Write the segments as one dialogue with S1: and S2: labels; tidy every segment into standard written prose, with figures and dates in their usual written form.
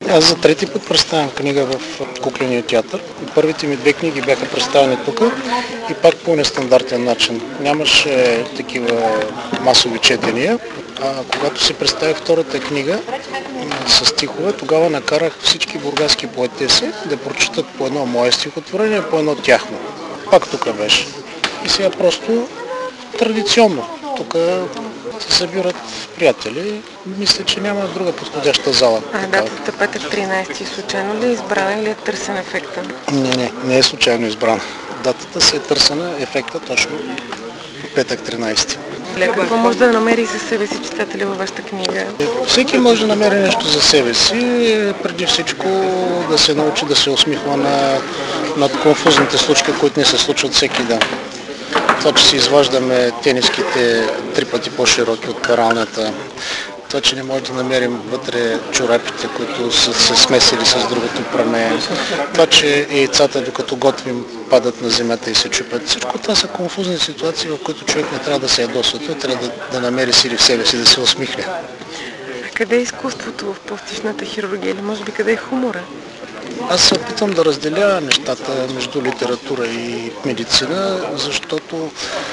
S1: Аз за трети път представям книга в Кукления театър. Първите ми две книги бяха представени тук и пак по нестандартен начин. Нямаше такива масови четения. Когато се представих втората книга с стихове, тогава накарах всички бургаски поетеси да прочитат по едно мое стихотворение, по едно тяхно. Пак тук беше. И сега просто традиционно. Тук се събират приятели. Мисля, че няма друга подходяща зала.
S2: Датата петък 13 случайно ли е избрана или е търсен ефекта?
S1: Не е случайно избрана. Датата се е търсена ефекта точно петък 13.
S2: Какво може да намери за себе си читателя във вашата книга?
S1: Всеки може да намери нещо за себе си. Преди всичко да се научи да се усмихва над конфузните случки, които не се случват всеки ден. Това, че си изваждаме тениските 3 пъти по-широки от каралнята, това, че не може да намерим вътре чорапите, които са се смесили с другото пране, това, че яйцата, докато готвим, падат на земята и се чупят. Всичко това са конфузни ситуации, в които човек не трябва да се ядосва, той трябва да намери сили в себе си, да се усмихне.
S2: А къде е изкуството в пластичната хирургия или може би къде е хумора?
S1: Аз се опитам да разделя нещата между литература и медицина, защото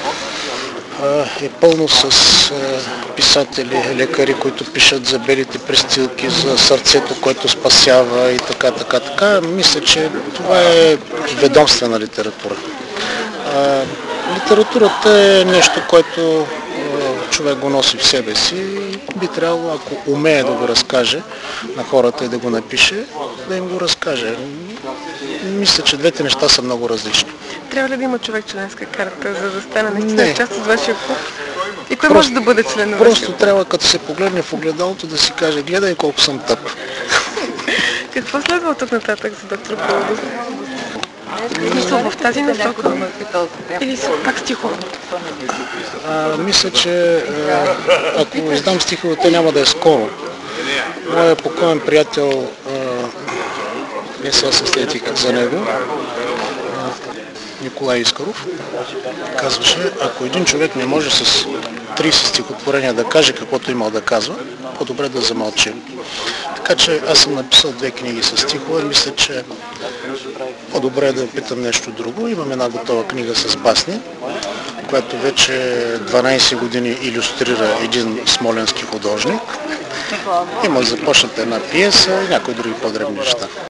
S1: е пълно с писатели, лекари, които пишат за белите престилки, за сърцето, което спасява и така. Мисля, че това е ведомствена литература. Литературата е нещо, което човек го носи в себе си и би трябвало, ако умее да го разкаже на хората и да го напише, да им го разкаже. Мисля, че двете неща са много различни.
S2: Трябва ли да има човек членска карта, за да стане наистина част от вашия клуб? И кой може да бъде член на вашия клуб?
S1: Просто трябва, като се погледне в огледалото, да си каже, гледай колко съм тъп.
S2: Какво следва от тук нататък за доктор Балдов? Мисля в тази насока или са пак стихове?
S1: Мисля, че ако издам стиховете, няма да е скоро. Моя покоен приятел, сега се следи за него, Николай Искаров, казваше, ако един човек не може с 30 стихотворения да каже каквото имал да казва, по-добре да замълчи. Така че аз съм написал 2 книги с стихове, мисля, че по-добре е да опитам нещо друго. Имам една готова книга с басни, която вече 12 години илюстрира един смоленски художник. Има започната една пиеса и някои други по-дребни неща.